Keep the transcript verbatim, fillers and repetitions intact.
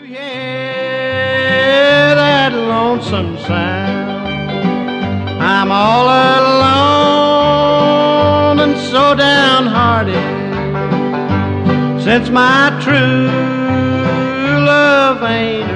hear that lonesome sound? I'm all alone and so downhearted, since my true love ain't